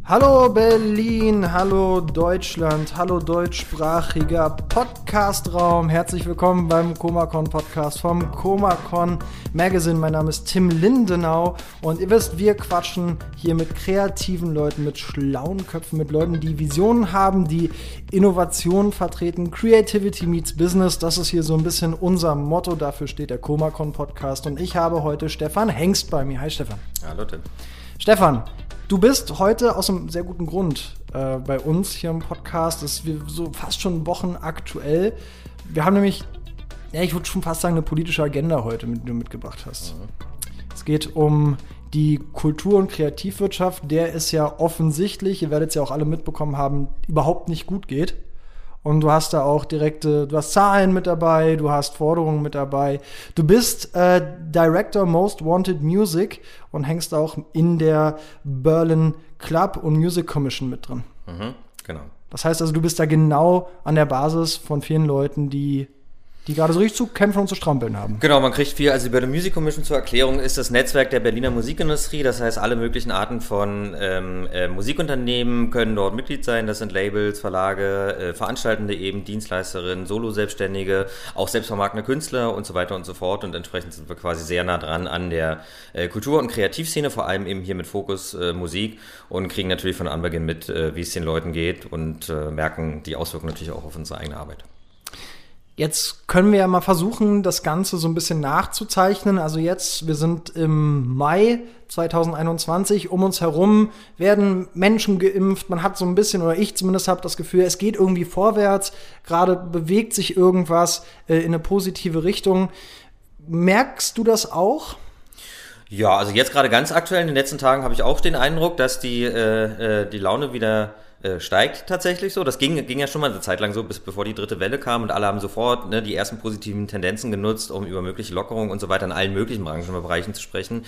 Hallo Berlin, hallo Deutschland, hallo deutschsprachiger Podcastraum. Herzlich willkommen beim ComaCon Podcast vom ComaCon Magazine. Mein Name ist Tim Lindenau und ihr wisst, wir quatschen hier mit kreativen Leuten, mit schlauen Köpfen, mit Leuten, die Visionen haben, die Innovationen vertreten. Creativity meets Business, das ist hier so ein bisschen unser Motto. Dafür steht der ComaCon Podcast und ich habe heute Stefan Hengst bei mir. Hi Stefan. Hallo Tim. Stefan, du bist heute aus einem sehr guten Grund bei uns hier im Podcast. Das ist so fast schon Wochen aktuell. Wir haben nämlich, ich würde schon fast sagen, eine politische Agenda heute, die du mitgebracht hast. Es geht um die Kultur- und Kreativwirtschaft, der es ja offensichtlich, ihr werdet es ja auch alle mitbekommen haben, überhaupt nicht gut geht. Und du hast da auch du hast Zahlen mit dabei, du hast Forderungen mit dabei. Du bist Director Most Wanted Music und hängst auch in der Berlin Club und Music Commission mit drin. Genau. Das heißt also, du bist da genau an der Basis von vielen Leuten, die gerade so richtig zu kämpfen und zu strampeln haben. Genau, man kriegt viel. Also die Berlin Music Commission zur Erklärung ist das Netzwerk der Berliner Musikindustrie. Das heißt, alle möglichen Arten von Musikunternehmen können dort Mitglied sein. Das sind Labels, Verlage, Veranstaltende eben, Dienstleisterinnen, Solo-Selbstständige, auch selbstvermarktende Künstler und so weiter und so fort. Und entsprechend sind wir quasi sehr nah dran an der Kultur- und Kreativszene, vor allem eben hier mit Fokus Musik und kriegen natürlich von Anbeginn mit, wie es den Leuten geht und merken die Auswirkungen natürlich auch auf unsere eigene Arbeit. Jetzt können wir ja mal versuchen, das Ganze so ein bisschen nachzuzeichnen. Also wir sind im Mai 2021, um uns herum werden Menschen geimpft. Man hat so ein bisschen, oder ich zumindest habe das Gefühl, es geht irgendwie vorwärts. Gerade bewegt sich irgendwas in eine positive Richtung. Merkst du das auch? Ja, also jetzt gerade ganz aktuell in den letzten Tagen habe ich auch den Eindruck, dass die Laune wieder steigt tatsächlich so. Das ging ja schon mal eine Zeit lang so, bevor die dritte Welle kam und alle haben sofort die ersten positiven Tendenzen genutzt, um über mögliche Lockerungen und so weiter in allen möglichen Branchen und Bereichen zu sprechen.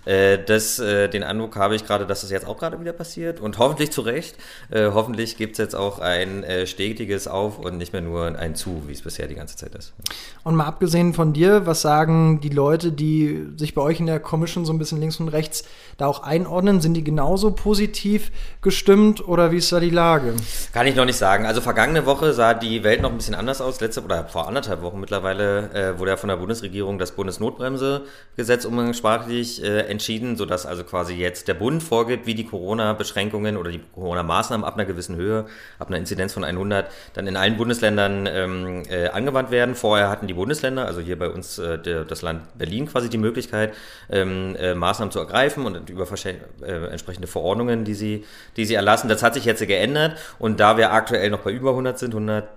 Den Eindruck habe ich gerade, dass das jetzt auch gerade wieder passiert und hoffentlich zu Recht. Hoffentlich gibt es jetzt auch ein stetiges Auf und nicht mehr nur ein Zu, wie es bisher die ganze Zeit ist. Und mal abgesehen von dir, was sagen die Leute, die sich bei euch in der Commission so ein bisschen links und rechts da auch einordnen? Sind die genauso positiv gestimmt oder wie ist da die Lage? Kann ich noch nicht sagen. Also vergangene Woche sah die Welt noch ein bisschen anders aus. Vor anderthalb Wochen mittlerweile wurde ja von der Bundesregierung das Bundesnotbremsegesetz umgangssprachlich entschieden, sodass also quasi jetzt der Bund vorgibt, wie die Corona-Beschränkungen oder die Corona-Maßnahmen ab einer gewissen Höhe, ab einer Inzidenz von 100, dann in allen Bundesländern angewandt werden. Vorher hatten die Bundesländer, also hier bei uns das Land Berlin quasi die Möglichkeit, Maßnahmen zu ergreifen und über entsprechende Verordnungen, die sie erlassen. Das hat sich jetzt geändert und da wir aktuell noch bei über 100 sind,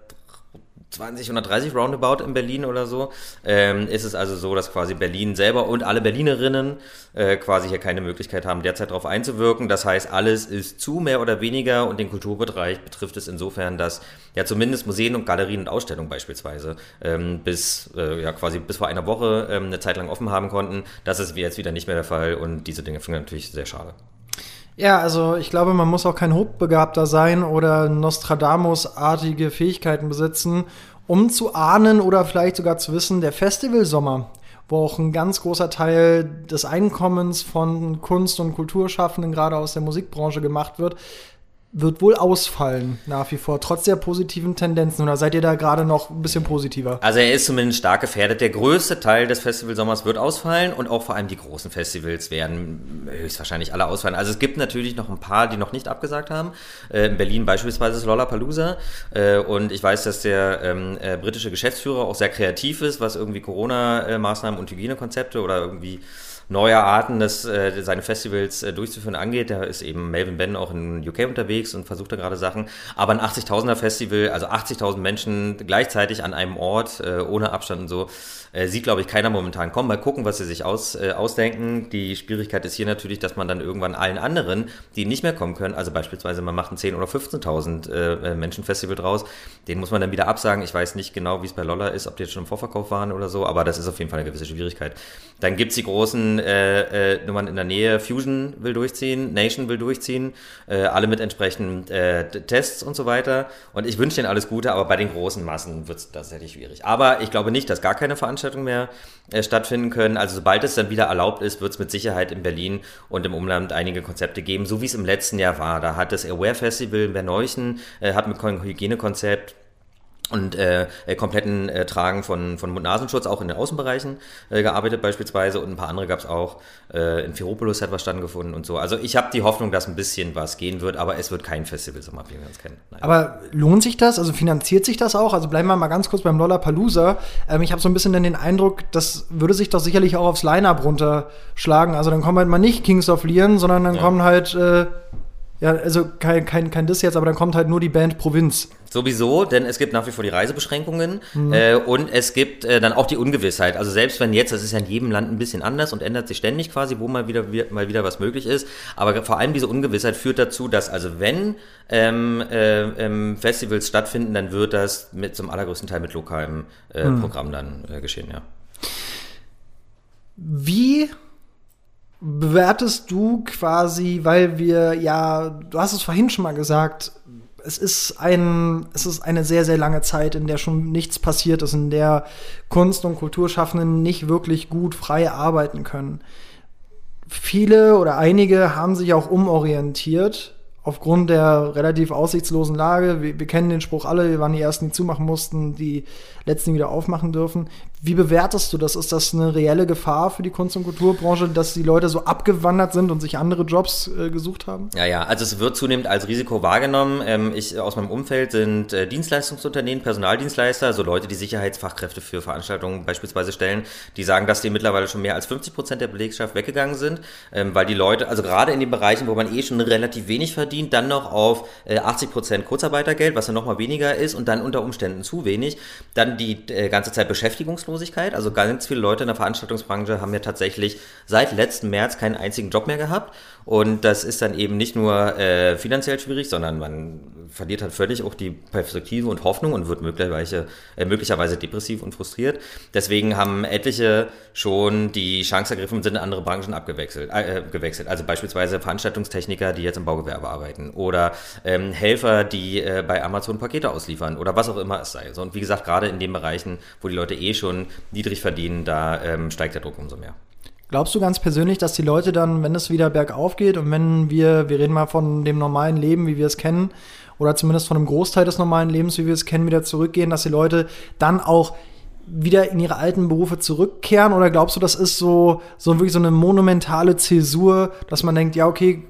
120, 130 roundabout in Berlin oder so, ist es also so, dass quasi Berlin selber und alle Berlinerinnen quasi hier keine Möglichkeit haben, derzeit darauf einzuwirken. Das heißt, alles ist zu, mehr oder weniger, und den Kulturbereich betrifft es insofern, dass ja zumindest Museen und Galerien und Ausstellungen beispielsweise bis vor einer Woche eine Zeit lang offen haben konnten. Das ist jetzt wieder nicht mehr der Fall und diese Dinge finden wir natürlich sehr schade. Ja, also ich glaube, man muss auch kein Hochbegabter sein oder Nostradamus-artige Fähigkeiten besitzen, um zu ahnen oder vielleicht sogar zu wissen, der Festivalsommer, wo auch ein ganz großer Teil des Einkommens von Kunst- und Kulturschaffenden gerade aus der Musikbranche gemacht wird wohl ausfallen nach wie vor, trotz der positiven Tendenzen. Oder seid ihr da gerade noch ein bisschen positiver? Also er ist zumindest stark gefährdet. Der größte Teil des Festivalsommers wird ausfallen und auch vor allem die großen Festivals werden höchstwahrscheinlich alle ausfallen. Also es gibt natürlich noch ein paar, die noch nicht abgesagt haben. In Berlin beispielsweise ist Lollapalooza. Und ich weiß, dass der britische Geschäftsführer auch sehr kreativ ist, was irgendwie Corona-Maßnahmen und Hygienekonzepte oder irgendwie neue Arten, seine Festivals durchzuführen angeht. Da ist eben Melvin Benn auch in UK unterwegs und versucht da gerade Sachen. Aber ein 80.000er Festival, also 80.000 Menschen gleichzeitig an einem Ort, ohne Abstand und so, sieht, glaube ich, keiner momentan kommen. Mal gucken, was sie sich ausdenken. Die Schwierigkeit ist hier natürlich, dass man dann irgendwann allen anderen, die nicht mehr kommen können, also beispielsweise man macht ein 10.000 oder 15.000 Menschen-Festival draus, den muss man dann wieder absagen. Ich weiß nicht genau, wie es bei Lolla ist, ob die jetzt schon im Vorverkauf waren oder so, aber das ist auf jeden Fall eine gewisse Schwierigkeit. Dann gibt's die großen großen Nummern in der Nähe. Fusion will durchziehen, Nation will durchziehen, alle mit entsprechenden Tests und so weiter. Und ich wünsche denen alles Gute, aber bei den großen Massen wird es tatsächlich schwierig. Aber ich glaube nicht, dass gar keine Veranstaltungen mehr stattfinden können. Also sobald es dann wieder erlaubt ist, wird es mit Sicherheit in Berlin und im Umland einige Konzepte geben, so wie es im letzten Jahr war. Da hat das Aware Festival in Berneuchen, hat mit Hygienekonzept und kompletten Tragen von Mund-Nasenschutz auch in den Außenbereichen gearbeitet beispielsweise, und ein paar andere gab es auch. In Ferropolis hat was stattgefunden und so. Also ich habe die Hoffnung, dass ein bisschen was gehen wird, aber es wird kein Festivalsommer, wie wir uns kennen. Nein. Aber lohnt sich das? Also finanziert sich das auch? Also bleiben wir mal ganz kurz beim Lollapalooza. Ich habe so ein bisschen den Eindruck, das würde sich doch sicherlich auch aufs Line-Up runterschlagen. Also dann kommen halt mal nicht Kings of Leon, sondern dann kommen halt also kein Diss jetzt, aber dann kommt halt nur die Band Provinz. Sowieso, denn es gibt nach wie vor die Reisebeschränkungen und es gibt dann auch die Ungewissheit. Also selbst wenn jetzt, das ist ja in jedem Land ein bisschen anders und ändert sich ständig quasi, wo mal wieder was möglich ist, aber vor allem diese Ungewissheit führt dazu, dass also wenn Festivals stattfinden, dann wird das zum allergrößten Teil mit lokalem Programm dann geschehen, ja. Wie bewertest du quasi, weil du hast es vorhin schon mal gesagt, es ist eine sehr, sehr lange Zeit, in der schon nichts passiert ist, in der Kunst- und Kulturschaffenden nicht wirklich gut frei arbeiten können. Viele oder einige haben sich auch umorientiert aufgrund der relativ aussichtslosen Lage. Wir kennen den Spruch alle, wir waren die Ersten, die zumachen mussten, die Letzten, die wieder aufmachen dürfen. Wie bewertest du das? Ist das eine reelle Gefahr für die Kunst- und Kulturbranche, dass die Leute so abgewandert sind und sich andere Jobs gesucht haben? Ja, also es wird zunehmend als Risiko wahrgenommen. Aus meinem Umfeld sind Dienstleistungsunternehmen, Personaldienstleister, also Leute, die Sicherheitsfachkräfte für Veranstaltungen beispielsweise stellen, die sagen, dass die mittlerweile schon mehr als 50% der Belegschaft weggegangen sind, weil die Leute, also gerade in den Bereichen, wo man schon relativ wenig verdient, dann noch auf 80% Kurzarbeitergeld, was ja noch mal weniger ist, und dann unter Umständen zu wenig, dann die ganze Zeit Beschäftigungslosigkeit. Also ganz viele Leute in der Veranstaltungsbranche haben ja tatsächlich seit letzten März keinen einzigen Job mehr gehabt. Und das ist dann eben nicht nur finanziell schwierig, sondern man verliert halt völlig auch die Perspektive und Hoffnung und wird möglicherweise depressiv und frustriert. Deswegen haben etliche schon die Chance ergriffen und sind in andere Branchen gewechselt. Also beispielsweise Veranstaltungstechniker, die jetzt im Baugewerbe arbeiten, oder Helfer, die bei Amazon Pakete ausliefern oder was auch immer es sei. So, und wie gesagt, gerade in den Bereichen, wo die Leute schon niedrig verdienen, da steigt der Druck umso mehr. Glaubst du ganz persönlich, dass die Leute dann, wenn es wieder bergauf geht und wenn wir reden mal von dem normalen Leben, wie wir es kennen, oder zumindest von einem Großteil des normalen Lebens, wie wir es kennen, wieder zurückgehen, dass die Leute dann auch wieder in ihre alten Berufe zurückkehren? Oder glaubst du, das ist so wirklich so eine monumentale Zäsur, dass man denkt, ja, okay,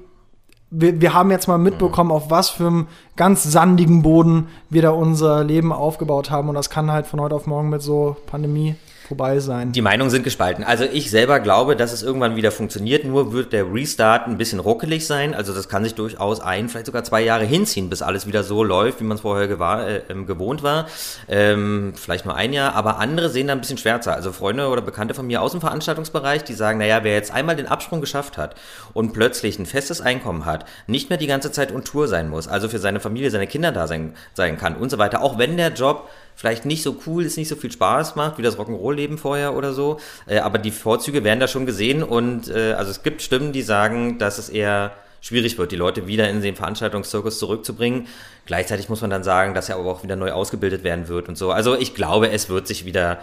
wir haben jetzt mal mitbekommen, auf was für einem ganz sandigen Boden wir da unser Leben aufgebaut haben, und das kann halt von heute auf morgen mit so Pandemie vorbei sein. Die Meinungen sind gespalten. Also ich selber glaube, dass es irgendwann wieder funktioniert, nur wird der Restart ein bisschen ruckelig sein. Also das kann sich durchaus vielleicht sogar 2 Jahre hinziehen, bis alles wieder so läuft, wie man es vorher gewohnt war. Vielleicht nur 1 Jahr, aber andere sehen da ein bisschen schwärzer. Also Freunde oder Bekannte von mir aus dem Veranstaltungsbereich, die sagen, naja, wer jetzt einmal den Absprung geschafft hat und plötzlich ein festes Einkommen hat, nicht mehr die ganze Zeit on Tour sein muss, also für seine Familie, seine Kinder da sein kann und so weiter, auch wenn der Job vielleicht nicht so cool ist, nicht so viel Spaß macht, wie das Rock'n'Roll-Leben vorher oder so, aber die Vorzüge werden da schon gesehen, und also es gibt Stimmen, die sagen, dass es eher schwierig wird, die Leute wieder in den Veranstaltungszirkus zurückzubringen. Gleichzeitig muss man dann sagen, dass er aber auch wieder neu ausgebildet werden wird und so. Also ich glaube, es wird sich wieder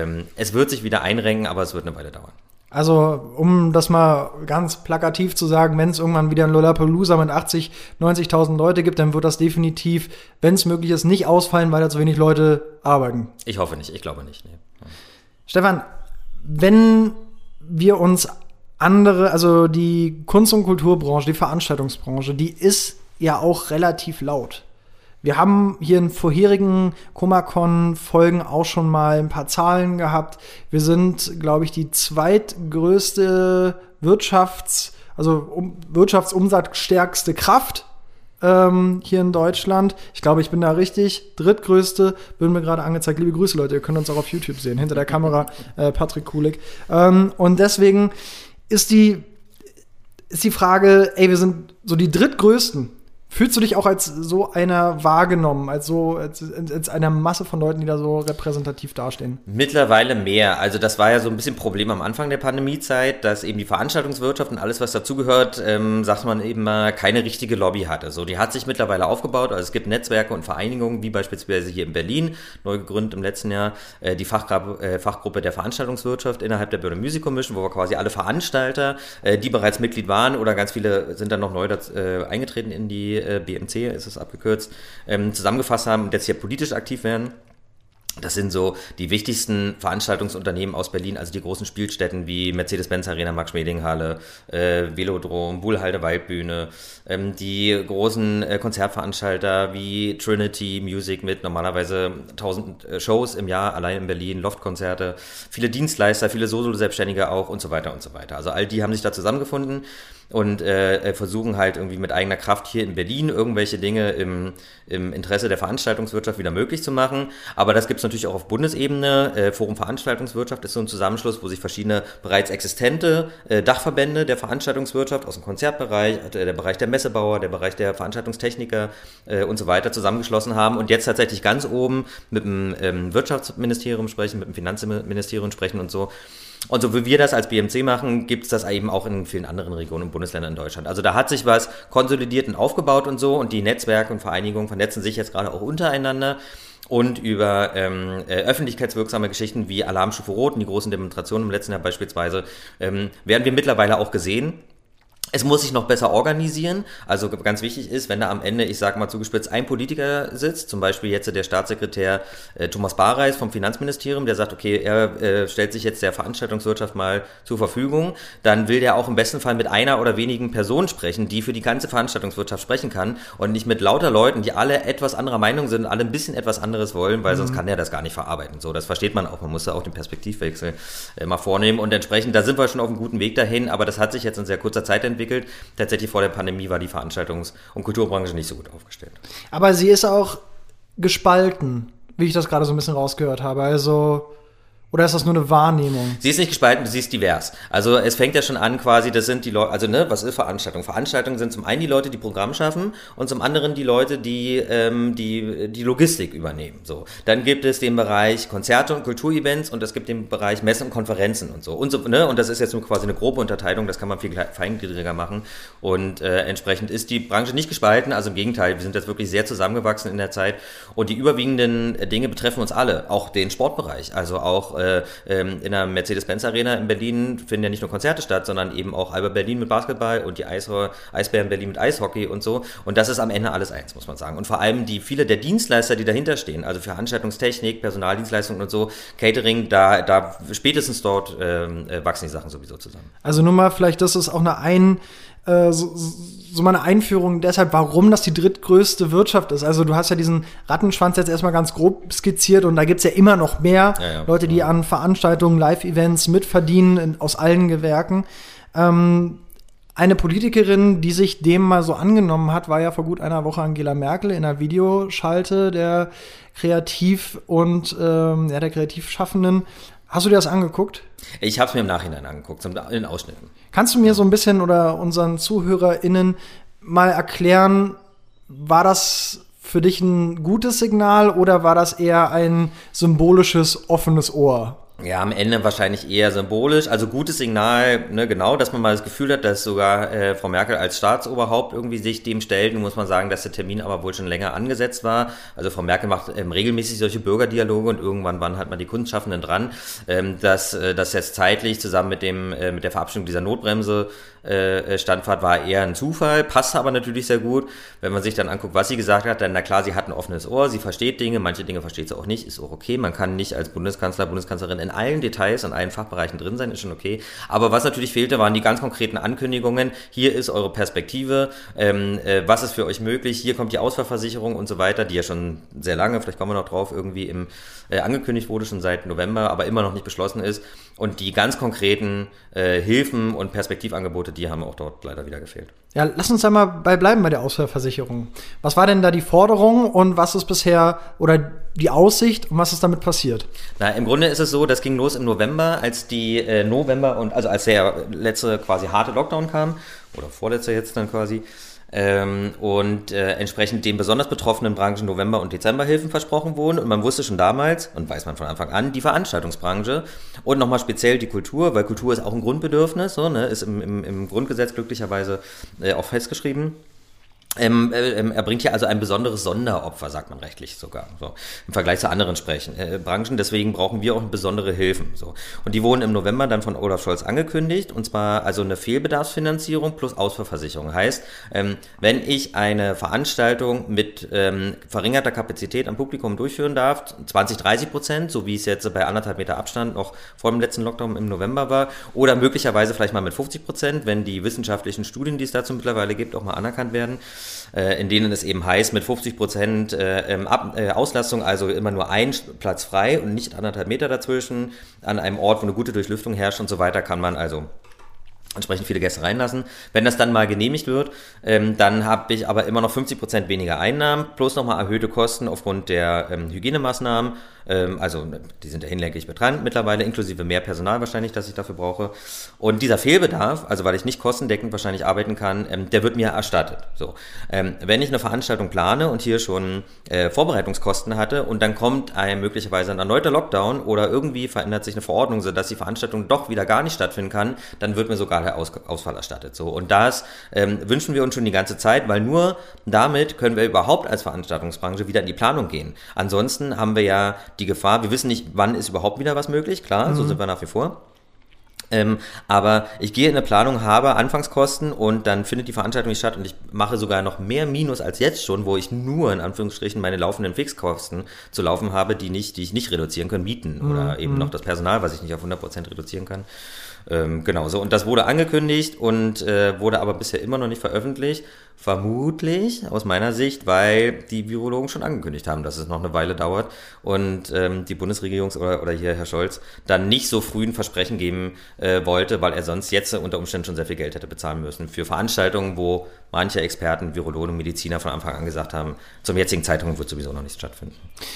einrenken, aber es wird eine Weile dauern. Also, um das mal ganz plakativ zu sagen, wenn es irgendwann wieder ein Lollapalooza mit 80.000, 90.000 Leute gibt, dann wird das definitiv, wenn es möglich ist, nicht ausfallen, weil da zu wenig Leute arbeiten. Ich hoffe nicht, ich glaube nicht. Nee. Stefan, wenn wir uns also die Kunst- und Kulturbranche, die Veranstaltungsbranche, die ist ja auch relativ laut. Wir haben hier in vorherigen Comacon-Folgen auch schon mal ein paar Zahlen gehabt. Wir sind, glaube ich, die zweitgrößte wirtschaftsumsatzstärkste Kraft hier in Deutschland. Ich glaube, ich bin da richtig. Drittgrößte, wird mir gerade angezeigt. Liebe Grüße, Leute, ihr könnt uns auch auf YouTube sehen. Hinter der Kamera Patrick Kulik. Und deswegen ist die Frage, wir sind so die Drittgrößten. Fühlst du dich auch als so einer wahrgenommen, als einer Masse von Leuten, die da so repräsentativ dastehen? Mittlerweile mehr. Also das war ja so ein bisschen Problem am Anfang der Pandemiezeit, dass eben die Veranstaltungswirtschaft und alles, was dazugehört, sagt man eben mal, keine richtige Lobby hatte. So, die hat sich mittlerweile aufgebaut. Also es gibt Netzwerke und Vereinigungen, wie beispielsweise hier in Berlin, neu gegründet im letzten Jahr, die Fachgruppe der Veranstaltungswirtschaft innerhalb der Berlin Music Commission, wo wir quasi alle Veranstalter, die bereits Mitglied waren oder ganz viele sind dann noch neu eingetreten in die BMC, ist es abgekürzt, zusammengefasst haben und jetzt hier politisch aktiv werden. Das sind so die wichtigsten Veranstaltungsunternehmen aus Berlin, also die großen Spielstätten wie Mercedes-Benz Arena, Max-Schmeling-Halle, Velodrom, Buhlhalde Waldbühne, die großen Konzertveranstalter wie Trinity Music mit normalerweise 1000 Shows im Jahr, allein in Berlin, Loftkonzerte, viele Dienstleister, viele Solo-Selbstständige auch und so weiter und so weiter. Also all die haben sich da zusammengefunden und versuchen halt irgendwie mit eigener Kraft hier in Berlin irgendwelche Dinge im Interesse der Veranstaltungswirtschaft wieder möglich zu machen. Aber das gibt es natürlich auch auf Bundesebene. Forum Veranstaltungswirtschaft ist so ein Zusammenschluss, wo sich verschiedene bereits existente Dachverbände der Veranstaltungswirtschaft aus dem Konzertbereich, der Bereich der Messebauer, der Bereich der Veranstaltungstechniker und so weiter zusammengeschlossen haben und jetzt tatsächlich ganz oben mit dem Wirtschaftsministerium sprechen, mit dem Finanzministerium sprechen und so. Und so wie wir das als BMC machen, gibt es das eben auch in vielen anderen Regionen und Bundesländern in Deutschland. Also da hat sich was konsolidiert und aufgebaut und so und die Netzwerke und Vereinigungen vernetzen sich jetzt gerade auch untereinander und über öffentlichkeitswirksame Geschichten wie Alarmstufe Rot und die großen Demonstrationen im letzten Jahr beispielsweise werden wir mittlerweile auch gesehen. Es muss sich noch besser organisieren, also ganz wichtig ist, wenn da am Ende, ich sag mal zugespitzt, ein Politiker sitzt, zum Beispiel jetzt der Staatssekretär Thomas Bareis vom Finanzministerium, der sagt, okay, er stellt sich jetzt der Veranstaltungswirtschaft mal zur Verfügung, dann will der auch im besten Fall mit einer oder wenigen Personen sprechen, die für die ganze Veranstaltungswirtschaft sprechen kann und nicht mit lauter Leuten, die alle etwas anderer Meinung sind, alle ein bisschen etwas anderes wollen, weil sonst kann der das gar nicht verarbeiten. So, das versteht man auch, man muss da auch den Perspektivwechsel mal vornehmen und entsprechend, da sind wir schon auf einem guten Weg dahin, aber das hat sich jetzt in sehr kurzer Zeit entwickelt. Tatsächlich vor der Pandemie war die Veranstaltungs- und Kulturbranche nicht so gut aufgestellt. Aber sie ist auch gespalten, wie ich das gerade so ein bisschen rausgehört habe. Also, oder ist das nur eine Wahrnehmung? Sie ist nicht gespalten, sie ist divers. Also es fängt ja schon an quasi, das sind die Leute, also was ist Veranstaltung? Veranstaltungen sind zum einen die Leute, die Programm schaffen und zum anderen die Leute, die Logistik übernehmen. So, dann gibt es den Bereich Konzerte und Kulturevents und es gibt den Bereich Messen und Konferenzen und so. Und das ist jetzt nur quasi eine grobe Unterteilung, das kann man viel feingliedriger machen und entsprechend ist die Branche nicht gespalten, also im Gegenteil, wir sind jetzt wirklich sehr zusammengewachsen in der Zeit und die überwiegenden Dinge betreffen uns alle, auch den Sportbereich, also auch in der Mercedes-Benz Arena in Berlin finden ja nicht nur Konzerte statt, sondern eben auch Alba Berlin mit Basketball und die Eisbären Berlin mit Eishockey und so. Und das ist am Ende alles eins, muss man sagen. Und vor allem viele der Dienstleister, die dahinter stehen, also Veranstaltungstechnik, Personaldienstleistungen und so, Catering, da spätestens dort wachsen die Sachen sowieso zusammen. Also nur mal, vielleicht das ist auch so mal eine Einführung deshalb, warum das die drittgrößte Wirtschaft ist. Also du hast ja diesen Rattenschwanz jetzt erstmal ganz grob skizziert und da gibt's ja immer noch mehr Leute, die an Veranstaltungen, Live-Events mitverdienen aus allen Gewerken. Eine Politikerin, die sich dem mal so angenommen hat, war ja vor gut einer Woche Angela Merkel in einer Videoschalte der Kreativ- und der Kreativschaffenden. Hast du dir das angeguckt? Ich habe es mir im Nachhinein angeguckt, in Ausschnitten. Kannst du mir so ein bisschen oder unseren ZuhörerInnen mal erklären, war das für dich ein gutes Signal oder war das eher ein symbolisches, offenes Ohr? Ja, am Ende wahrscheinlich eher symbolisch. Also gutes Signal, ne, genau, dass man mal das Gefühl hat, dass sogar Frau Merkel als Staatsoberhaupt irgendwie sich dem stellt. Nun muss man sagen, dass der Termin aber wohl schon länger angesetzt war. Also Frau Merkel macht regelmäßig solche Bürgerdialoge und irgendwann waren halt mal die Kunstschaffenden dran. Dass jetzt zeitlich zusammen mit der Verabschiedung dieser Notbremse Standfahrt war eher ein Zufall, passt aber natürlich sehr gut. Wenn man sich dann anguckt, was sie gesagt hat, dann na klar, sie hat ein offenes Ohr, sie versteht Dinge, manche Dinge versteht sie auch nicht, ist auch okay. Man kann nicht als Bundeskanzler, Bundeskanzlerin in allen Details, in allen Fachbereichen drin sein, ist schon okay. Aber was natürlich fehlte, waren die ganz konkreten Ankündigungen. Hier ist eure Perspektive, was ist für euch möglich, hier kommt die Ausfallversicherung und so weiter, die ja schon sehr lange, vielleicht kommen wir noch drauf, irgendwie angekündigt wurde, schon seit November, aber immer noch nicht beschlossen ist. Und die ganz konkreten Hilfen und Perspektivangebote, die haben auch dort leider wieder gefehlt. Ja, lass uns da mal bleiben bei der Ausfallversicherung. Was war denn da die Forderung und was ist bisher, oder die Aussicht und was ist damit passiert? Na, im Grunde ist es so, das ging los im November, als als der letzte quasi harte Lockdown kam, oder vorletzter jetzt dann quasi, und entsprechend den besonders betroffenen Branchen November- und Dezemberhilfen versprochen wurden. Und man wusste schon damals, und weiß man von Anfang an, die Veranstaltungsbranche und nochmal speziell die Kultur, weil Kultur ist auch ein Grundbedürfnis, so, ne, ist im Grundgesetz glücklicherweise auch festgeschrieben. Er bringt hier also ein besonderes Sonderopfer, sagt man rechtlich sogar, so, im Vergleich zu anderen Branchen. Deswegen brauchen wir auch besondere Hilfen. So. Und die wurden im November dann von Olaf Scholz angekündigt, und zwar also eine Fehlbedarfsfinanzierung plus Ausfallversicherung. Heißt, wenn ich eine Veranstaltung mit verringerter Kapazität am Publikum durchführen darf, 20-30%, so wie es jetzt bei 1,5 Meter Abstand noch vor dem letzten Lockdown im November war, oder möglicherweise vielleicht mal mit 50%, wenn die wissenschaftlichen Studien, die es dazu mittlerweile gibt, auch mal anerkannt werden, in denen es eben heißt, mit 50% Auslastung, also immer nur ein Platz frei und nicht 1,5 Meter dazwischen, an einem Ort, wo eine gute Durchlüftung herrscht und so weiter, kann man also entsprechend viele Gäste reinlassen. Wenn das dann mal genehmigt wird, dann habe ich aber immer noch 50% weniger Einnahmen, plus nochmal erhöhte Kosten aufgrund der Hygienemaßnahmen. Also die sind ja hinlänglich bekannt mittlerweile, inklusive mehr Personal wahrscheinlich, das ich dafür brauche. Und dieser Fehlbedarf, also weil ich nicht kostendeckend wahrscheinlich arbeiten kann, der wird mir erstattet. So, wenn ich eine Veranstaltung plane und hier schon Vorbereitungskosten hatte und dann kommt möglicherweise ein erneuter Lockdown oder irgendwie verändert sich eine Verordnung, sodass die Veranstaltung doch wieder gar nicht stattfinden kann, dann wird mir sogar der Ausfall erstattet. So, und das wünschen wir uns schon die ganze Zeit, weil nur damit können wir überhaupt als Veranstaltungsbranche wieder in die Planung gehen. Ansonsten haben wir ja die Gefahr, wir wissen nicht, wann ist überhaupt wieder was möglich, klar, so sind wir nach wie vor. Aber ich gehe in eine Planung, habe Anfangskosten und dann findet die Veranstaltung nicht statt und ich mache sogar noch mehr Minus als jetzt schon, wo ich nur in Anführungsstrichen meine laufenden Fixkosten zu laufen habe, die ich nicht reduzieren kann, Mieten oder eben noch das Personal, was ich nicht auf 100% reduzieren kann. Genau so. Und das wurde angekündigt und wurde aber bisher immer noch nicht veröffentlicht. Vermutlich, aus meiner Sicht, weil die Virologen schon angekündigt haben, dass es noch eine Weile dauert und die Bundesregierung oder hier Herr Scholz dann nicht so früh ein Versprechen geben wollte, weil er sonst jetzt unter Umständen schon sehr viel Geld hätte bezahlen müssen für Veranstaltungen, wo manche Experten, Virologen und Mediziner von Anfang an gesagt haben, zum jetzigen Zeitpunkt wird sowieso noch nichts stattfinden.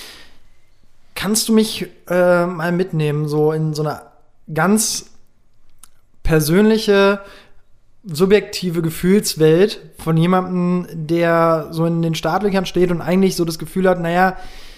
Kannst du mich mal mitnehmen, so in so eine ganz persönliche, subjektive Gefühlswelt von jemandem, der so in den Startlöchern steht und eigentlich so das Gefühl hat, naja,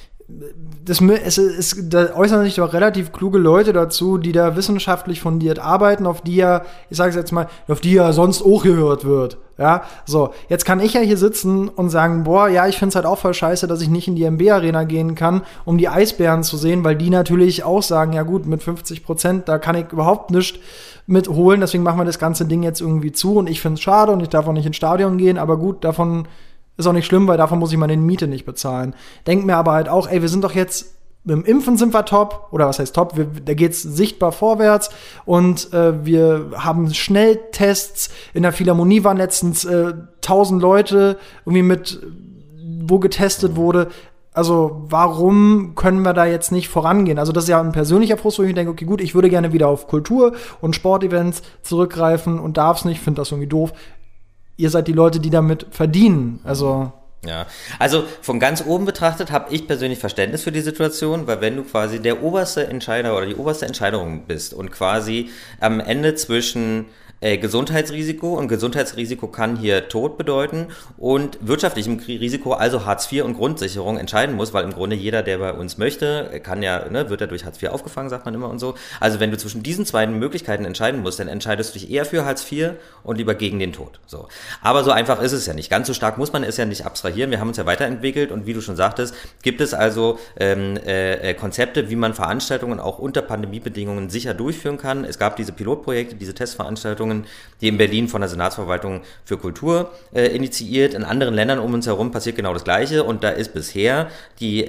da äußern sich doch relativ kluge Leute dazu, die da wissenschaftlich fundiert arbeiten, auf die ja, ich sage es jetzt mal, auf die ja sonst auch gehört wird. Ja, so, jetzt kann ich ja hier sitzen und sagen, boah, ja, ich find's halt auch voll scheiße, dass ich nicht in die MB-Arena gehen kann, um die Eisbären zu sehen, weil die natürlich auch sagen, ja gut, mit 50%, da kann ich überhaupt nichts mitholen, deswegen machen wir das ganze Ding jetzt irgendwie zu und ich find's schade und ich darf auch nicht ins Stadion gehen, aber gut, davon ist auch nicht schlimm, weil davon muss ich meine Miete nicht bezahlen. Denk mir aber halt auch, ey, wir sind doch jetzt mit dem Impfen sind wir top, oder was heißt top, da geht's sichtbar vorwärts und wir haben Schnelltests, in der Philharmonie waren letztens 1000 Leute irgendwie wo getestet wurde. Also warum können wir da jetzt nicht vorangehen? Also das ist ja ein persönlicher Frust, wo ich denke, okay, gut, ich würde gerne wieder auf Kultur- und Sportevents zurückgreifen und darf's nicht, finde das irgendwie doof. Ihr seid die Leute, die damit verdienen. Also ja, also von ganz oben betrachtet habe ich persönlich Verständnis für die Situation, weil wenn du quasi der oberste Entscheider oder die oberste Entscheiderin bist und quasi am Ende zwischen Gesundheitsrisiko und Gesundheitsrisiko kann hier Tod bedeuten und wirtschaftlichem Risiko, also Hartz IV und Grundsicherung entscheiden muss, weil im Grunde jeder, der bei uns möchte, kann ja, wird ja durch Hartz IV aufgefangen, sagt man immer und so. Also wenn du zwischen diesen zwei Möglichkeiten entscheiden musst, dann entscheidest du dich eher für Hartz IV und lieber gegen den Tod. So. Aber so einfach ist es ja nicht. Ganz so stark muss man es ja nicht abstrahieren. Wir haben uns ja weiterentwickelt und wie du schon sagtest, gibt es also Konzepte, wie man Veranstaltungen auch unter Pandemiebedingungen sicher durchführen kann. Es gab diese Pilotprojekte, diese Testveranstaltungen, die in Berlin von der Senatsverwaltung für Kultur initiiert. In anderen Ländern um uns herum passiert genau das Gleiche und da ist bisher die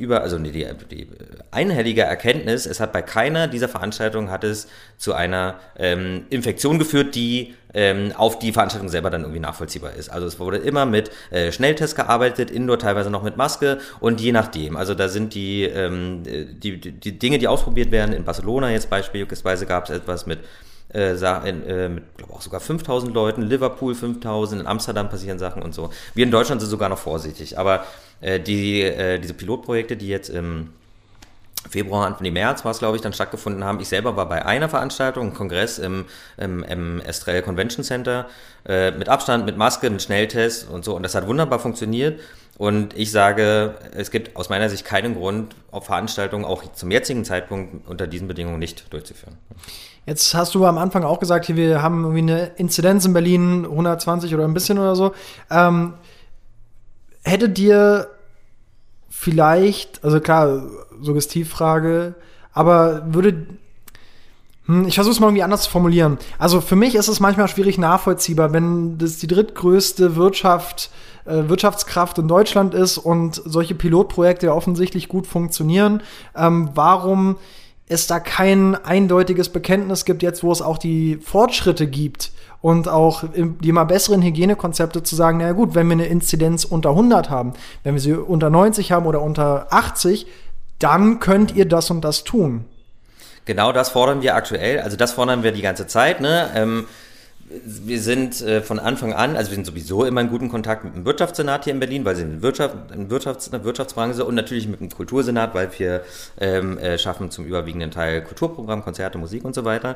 einhellige Erkenntnis, es hat bei keiner dieser Veranstaltungen hat es zu einer Infektion geführt, die auf die Veranstaltung selber dann irgendwie nachvollziehbar ist. Also es wurde immer mit Schnelltests gearbeitet, indoor teilweise noch mit Maske und je nachdem. Also da sind die Dinge, die ausprobiert werden, in Barcelona jetzt beispielsweise gab es etwas mit glaube auch sogar 5000 Leuten, Liverpool 5000, in Amsterdam passieren Sachen und so. Wir in Deutschland sind sogar noch vorsichtig, aber diese Pilotprojekte, die jetzt im Februar, Anfang März war es, glaube ich, dann stattgefunden haben. Ich selber war bei einer Veranstaltung, einem Kongress im Estrell Convention Center, mit Abstand, mit Maske, mit Schnelltest und so. Und das hat wunderbar funktioniert. Und ich sage, es gibt aus meiner Sicht keinen Grund, auf Veranstaltungen auch zum jetzigen Zeitpunkt unter diesen Bedingungen nicht durchzuführen. Jetzt hast du am Anfang auch gesagt, hier, wir haben irgendwie eine Inzidenz in Berlin, 120 oder ein bisschen oder so. Hättet ihr vielleicht, also klar, Suggestivfrage, aber ich versuche es mal irgendwie anders zu formulieren. Also für mich ist es manchmal schwierig nachvollziehbar, wenn das die drittgrößte Wirtschaftskraft in Deutschland ist und solche Pilotprojekte ja offensichtlich gut funktionieren, warum es da kein eindeutiges Bekenntnis gibt, jetzt wo es auch die Fortschritte gibt und auch die immer besseren Hygienekonzepte zu sagen, na gut, wenn wir eine Inzidenz unter 100 haben, wenn wir sie unter 90 haben oder unter 80, dann könnt ihr das und das tun. Genau das fordern wir aktuell, also das fordern wir die ganze Zeit, ne? Wir sind von Anfang an, also wir sind sowieso immer in gutem Kontakt mit dem Wirtschaftssenat hier in Berlin, weil sie eine Wirtschaftsbranche und natürlich mit dem Kultursenat, weil wir schaffen zum überwiegenden Teil Kulturprogramm, Konzerte, Musik und so weiter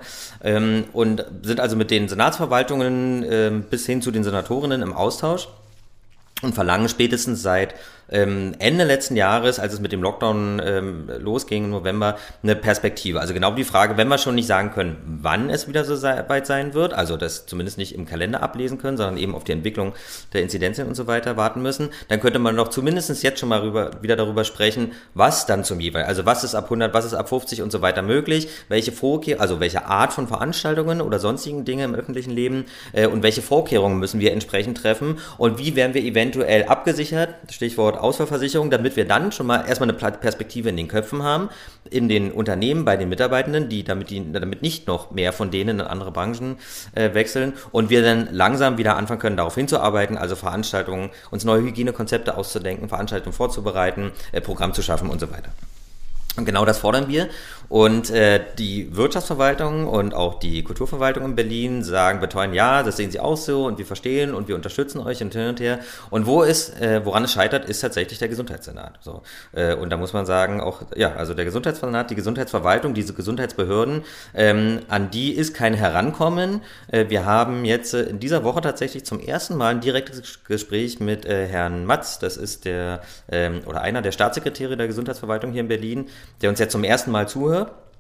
und sind also mit den Senatsverwaltungen bis hin zu den Senatorinnen im Austausch und verlangen spätestens seit Ende letzten Jahres, als es mit dem Lockdown losging im November, eine Perspektive. Also genau die Frage, wenn wir schon nicht sagen können, wann es wieder so weit sein wird, also das zumindest nicht im Kalender ablesen können, sondern eben auf die Entwicklung der Inzidenzien und so weiter warten müssen, dann könnte man doch zumindest jetzt schon mal wieder darüber sprechen, was dann zum jeweiligen, also was ist ab 100, was ist ab 50 und so weiter möglich, welche Art von Veranstaltungen oder sonstigen Dinge im öffentlichen Leben und welche Vorkehrungen müssen wir entsprechend treffen und wie werden wir eventuell abgesichert, Stichwort Ausfallversicherung, damit wir dann schon mal erstmal eine Perspektive in den Köpfen haben, in den Unternehmen, bei den Mitarbeitenden, damit nicht noch mehr von denen in andere Branchen wechseln und wir dann langsam wieder anfangen können, darauf hinzuarbeiten, also Veranstaltungen, uns neue Hygienekonzepte auszudenken, Veranstaltungen vorzubereiten, Programm zu schaffen und so weiter. Und genau das fordern wir. Und die Wirtschaftsverwaltung und auch die Kulturverwaltung in Berlin beteuern, ja, das sehen sie auch so und wir verstehen und wir unterstützen euch und hin und her. Und woran es scheitert, ist tatsächlich der Gesundheitssenat. So. Und da muss man sagen, auch, ja, also der Gesundheitssenat, die Gesundheitsverwaltung, diese Gesundheitsbehörden, an die ist kein Herankommen. Wir haben jetzt in dieser Woche tatsächlich zum ersten Mal ein direktes Gespräch mit Herrn Matz, das ist einer der Staatssekretäre der Gesundheitsverwaltung hier in Berlin, der uns jetzt zum ersten Mal zuhört.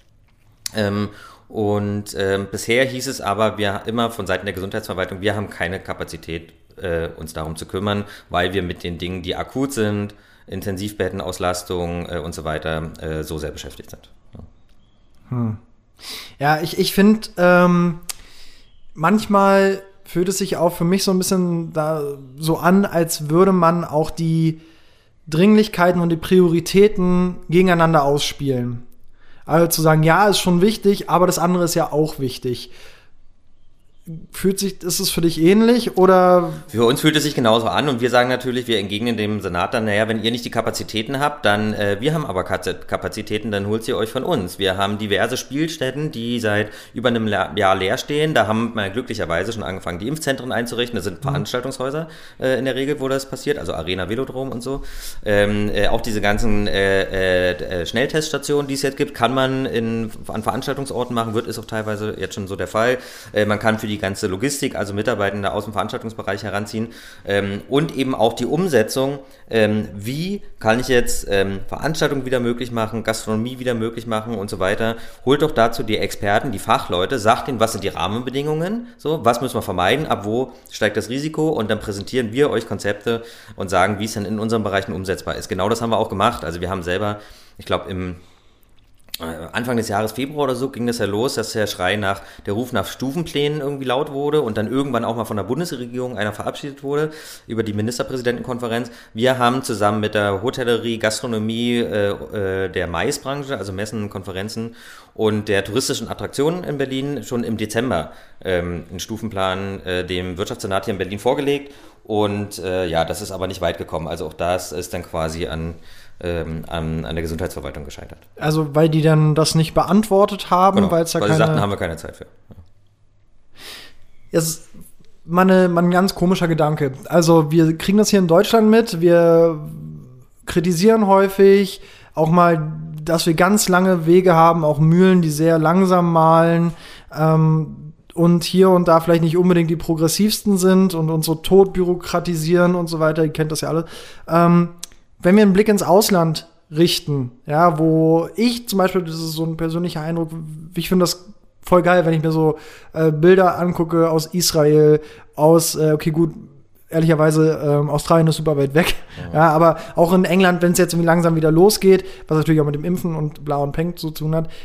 Bisher hieß es aber, wir immer von Seiten der Gesundheitsverwaltung, wir haben keine Kapazität, uns darum zu kümmern, weil wir mit den Dingen, die akut sind, Intensivbettenauslastung und so weiter, so sehr beschäftigt sind. Ja, ich finde, manchmal fühlt es sich auch für mich so ein bisschen so an, als würde man auch die Dringlichkeiten und die Prioritäten gegeneinander ausspielen. Also zu sagen, ja, ist schon wichtig, aber das andere ist ja auch wichtig. Ist es für dich ähnlich oder? Für uns fühlt es sich genauso an und wir sagen natürlich, wir entgegnen dem Senat dann, naja, wenn ihr nicht die Kapazitäten habt, dann, wir haben aber Kapazitäten, dann holt ihr euch von uns. Wir haben diverse Spielstätten, die seit über einem Jahr leer stehen. Da haben wir glücklicherweise schon angefangen, die Impfzentren einzurichten. Das sind Veranstaltungshäuser in der Regel, wo das passiert, also Arena, Velodrom und so. Auch diese ganzen Schnellteststationen, die es jetzt gibt, kann man an Veranstaltungsorten machen, ist auch teilweise jetzt schon so der Fall. Man kann für die ganze Logistik, also Mitarbeitende aus dem Veranstaltungsbereich heranziehen und eben auch die Umsetzung, wie kann ich jetzt Veranstaltungen wieder möglich machen, Gastronomie wieder möglich machen und so weiter. Holt doch dazu die Experten, die Fachleute, sagt ihnen, was sind die Rahmenbedingungen, so, was müssen wir vermeiden, ab wo steigt das Risiko und dann präsentieren wir euch Konzepte und sagen, wie es dann in unseren Bereichen umsetzbar ist. Genau das haben wir auch gemacht. Also wir haben selber, ich glaube Anfang des Jahres, Februar oder so, ging das ja los, dass der Ruf nach Stufenplänen irgendwie laut wurde und dann irgendwann auch mal von der Bundesregierung einer verabschiedet wurde über die Ministerpräsidentenkonferenz. Wir haben zusammen mit der Hotellerie, Gastronomie, der Maisbranche, also Messen, Konferenzen und der touristischen Attraktionen in Berlin schon im Dezember einen Stufenplan dem Wirtschaftssenat hier in Berlin vorgelegt und das ist aber nicht weit gekommen. Also auch das ist dann quasi an der Gesundheitsverwaltung gescheitert. Also weil die dann das nicht beantwortet haben, genau, weil es da weil sie sagten, haben wir keine Zeit für. Ja. Jetzt mal ein ganz komischer Gedanke. Also wir kriegen das hier in Deutschland mit, wir kritisieren häufig auch mal dass wir ganz lange Wege haben, auch Mühlen, die sehr langsam mahlen, und hier und da vielleicht nicht unbedingt die progressivsten sind und uns so tot bürokratisieren und so weiter, ihr kennt das ja alle. Wenn wir einen Blick ins Ausland richten, ja, wo ich zum Beispiel, das ist so ein persönlicher Eindruck, ich finde das voll geil, wenn ich mir so Bilder angucke aus Israel, okay, gut, ehrlicherweise, Australien ist super weit weg. Ja, aber auch in England, wenn es jetzt irgendwie langsam wieder losgeht, was natürlich auch mit dem Impfen und bla und peng zu tun hat,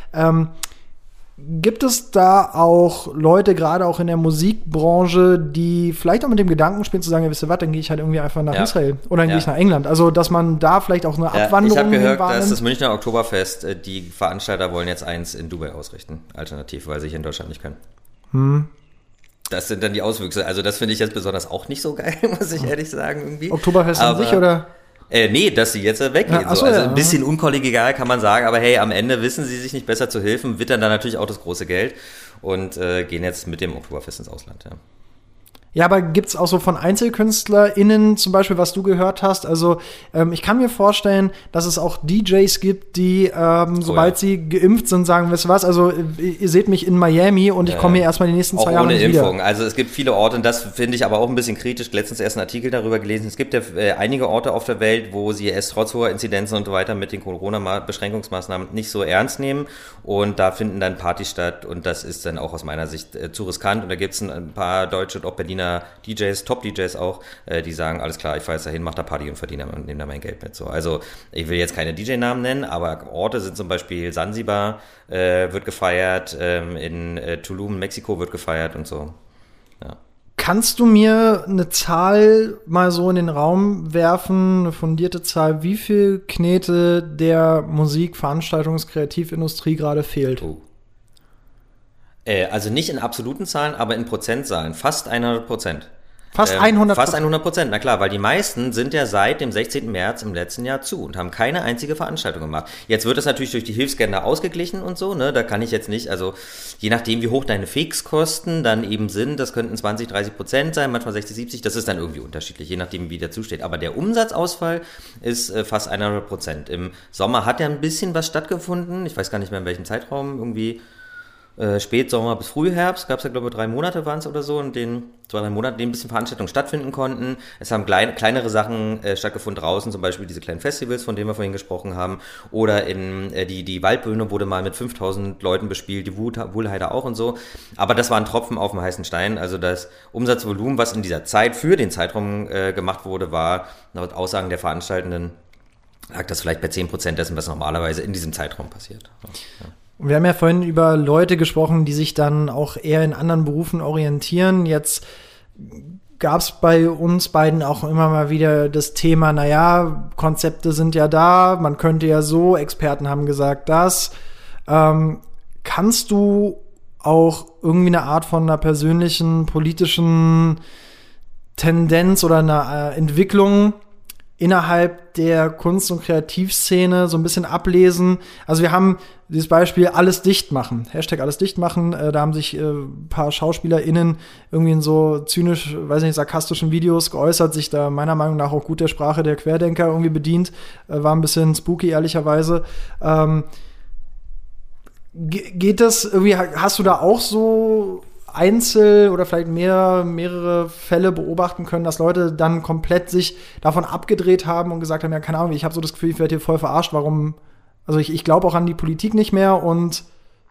gibt es da auch Leute, gerade auch in der Musikbranche, die vielleicht auch mit dem Gedanken spielen, zu sagen, ja, wisst ihr was, dann gehe ich halt irgendwie einfach nach Israel oder dann gehe ich nach England. Also, dass man da vielleicht auch eine Abwanderung Ich habe gehört, dass das Münchner Oktoberfest, die Veranstalter wollen jetzt eins in Dubai ausrichten, alternativ, weil sie hier in Deutschland nicht können. Das sind dann die Auswüchse. Also das finde ich jetzt besonders auch nicht so geil, muss ich ehrlich sagen irgendwie. Oktoberfest an sich, oder? Nee, dass sie jetzt weggehen. Ja, so. Also ein bisschen unkollegial kann man sagen, aber hey, am Ende wissen sie sich nicht besser zu helfen, wittern dann natürlich auch das große Geld und gehen jetzt mit dem Oktoberfest ins Ausland. Ja. Ja, aber gibt's auch so von EinzelkünstlerInnen zum Beispiel, was du gehört hast? Also ich kann mir vorstellen, dass es auch DJs gibt, die, sobald sie geimpft sind, sagen, wisst ihr was, also ihr seht mich in Miami und ich komme hier erstmal die nächsten 2 Jahre nicht wieder. Auch ohne Impfung. Also es gibt viele Orte, und das finde ich aber auch ein bisschen kritisch, letztens erst einen Artikel darüber gelesen, es gibt ja einige Orte auf der Welt, wo sie es trotz hoher Inzidenzen und so weiter mit den Corona-Beschränkungsmaßnahmen nicht so ernst nehmen und da finden dann Partys statt und das ist dann auch aus meiner Sicht zu riskant und da gibt's ein paar deutsche und auch Berliner DJs, Top-DJs auch, die sagen, alles klar, ich fahre jetzt dahin, mach da Party und verdiene und nehme da mein Geld mit. So. Also ich will jetzt keine DJ-Namen nennen, aber Orte sind zum Beispiel Sansibar, wird gefeiert, in Tulum, Mexiko wird gefeiert und so. Ja. Kannst du mir eine Zahl mal so in den Raum werfen, eine fundierte Zahl, wie viel Knete der Musik-, Veranstaltungs-, Kreativindustrie gerade fehlt? Also nicht in absoluten Zahlen, aber in Prozentzahlen. Fast 100%. Fast 100%? Fast 100%, na klar, weil die meisten sind ja seit dem 16. März im letzten Jahr zu und haben keine einzige Veranstaltung gemacht. Jetzt wird es natürlich durch die Hilfsgelder ausgeglichen und so, ne, da kann ich jetzt nicht, also je nachdem, wie hoch deine Fixkosten dann eben sind, das könnten 20-30% sein, manchmal 60-70%, das ist dann irgendwie unterschiedlich, je nachdem, wie der zusteht. Aber der Umsatzausfall ist fast 100%. Im Sommer hat ja ein bisschen was stattgefunden, ich weiß gar nicht mehr in welchem Zeitraum, irgendwie Spätsommer bis Frühherbst, gab es ja glaube ich 3 Monate waren es oder so, in den 2-3 Monaten, in denen ein bisschen Veranstaltungen stattfinden konnten. Es haben kleinere Sachen stattgefunden draußen, zum Beispiel diese kleinen Festivals, von denen wir vorhin gesprochen haben, oder in die Waldbühne wurde mal mit 5000 Leuten bespielt, die Wuhlheide auch und so. Aber das war ein Tropfen auf dem heißen Stein, also das Umsatzvolumen, was in dieser Zeit für den Zeitraum gemacht wurde, war laut Aussagen der Veranstaltenden, lag das vielleicht bei 10% dessen, was normalerweise in diesem Zeitraum passiert. Ja. Wir haben ja vorhin über Leute gesprochen, die sich dann auch eher in anderen Berufen orientieren. Jetzt gab es bei uns beiden auch immer mal wieder das Thema, naja, Konzepte sind ja da, man könnte ja so, Experten haben gesagt das. Kannst du auch irgendwie eine Art von einer persönlichen, politischen Tendenz oder einer Entwicklung innerhalb der Kunst- und Kreativszene so ein bisschen ablesen? Also wir haben dieses Beispiel alles dicht machen, Hashtag alles dicht machen, da haben sich ein paar SchauspielerInnen irgendwie in so zynisch, weiß nicht, sarkastischen Videos geäußert, sich da meiner Meinung nach auch gut der Sprache der Querdenker irgendwie bedient, war ein bisschen spooky, ehrlicherweise. Geht das irgendwie, hast du da auch so oder vielleicht mehrere Fälle beobachten können, dass Leute dann komplett sich davon abgedreht haben und gesagt haben, ja, keine Ahnung, ich habe so das Gefühl, ich werde hier voll verarscht, warum, also ich glaube auch an die Politik nicht mehr und